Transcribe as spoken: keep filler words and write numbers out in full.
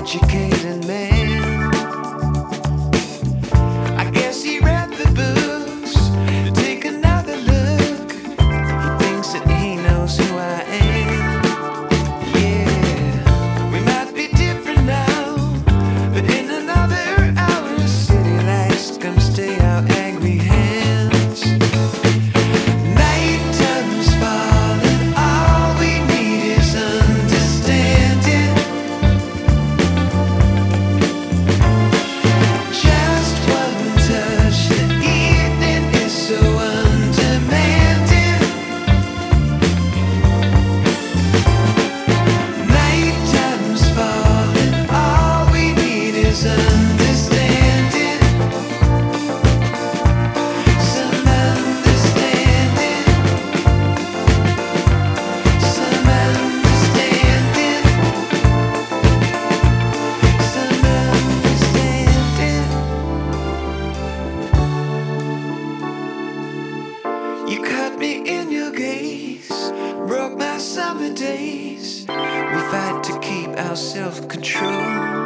educated man. I guess he read the books to take another look. He thinks that he knows who I am. Yeah, we might be different now, but in another hour, city lights gonna stay out angry hands. Night time's falling, all we need is understanding. Just one touch, the evening is so undemanding. Night time's falling, all we need is understanding. Some understanding. Some understanding. Some understanding. You cut me in your gaze, broke my summer days. We fight to keep our self-control.